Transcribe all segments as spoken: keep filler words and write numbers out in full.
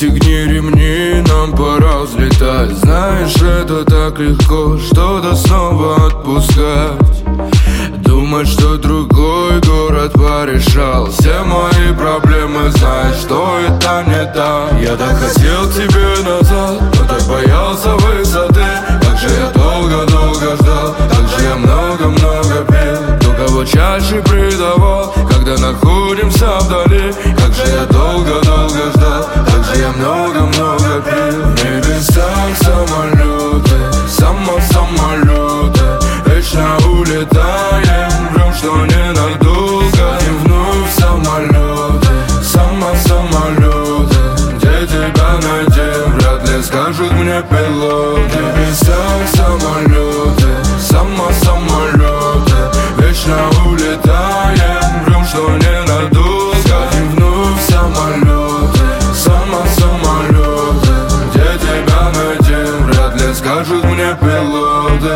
Пристегни ремни, нам пора взлетать. Знаешь, это так легко, что-то снова отпускать. Думать, что другой город порешал все мои проблемы, знаешь, что это не так. Я так хотел к тебе назад, но так боялся высоты. Как же я долго-долго ждал, как же я много-много пил. Кто кого чаще предавал, когда находимся вдали. Как же я долго-долго ждал, как же я много-много пил. В небесах самолеты, само-самолеты, вечно улетаем, врем, что ненадолго. И вновь самолеты, само-самолеты, где тебя найдем, вряд ли скажут мне пилоты. В небесах самолеты, само-самолеты, вечно улетаем, врем, что ненадолго. И вновь самолеты, само-самолеты, где тебя найдем, вряд ли скажут мне пилоты.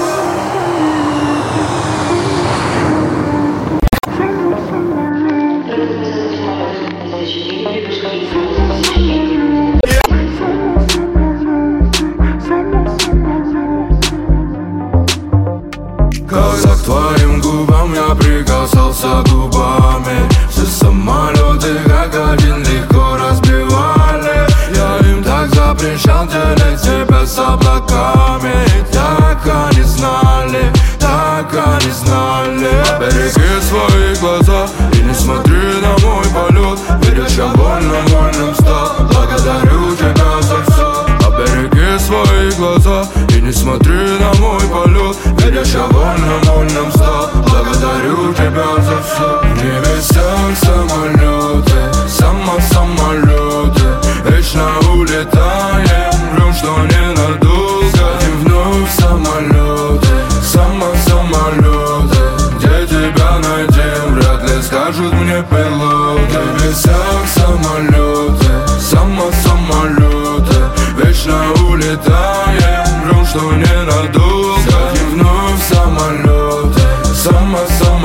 Когда к твоим губам я прикасался губами, все самолеты как один легко разбивали. Я им так запрещал делить тебя с облаками. И так они знали, так они знали. Береги свои глаза и не смотри на мой полет. Видишь, я вольным-вольным стал, благодарю тебя за все. Береги свои глаза и не смотри на мой полет. Видишь, я вольным-вольным стал, благодарю тебя за все. В небесах самолеты, само-самолеты, вечно улетаем, врем, что ненадолго. И вновь самолеты, само-самолеты, где тебя найдем, вряд ли скажут мне пилоты. В небесах самолеты, само-самолеты, вечно улетаем, врем, что ненадолго. И вновь самолеты,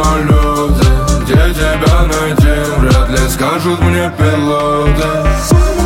само-самолеты, где тебя найдем, вряд ли скажут мне пилоты.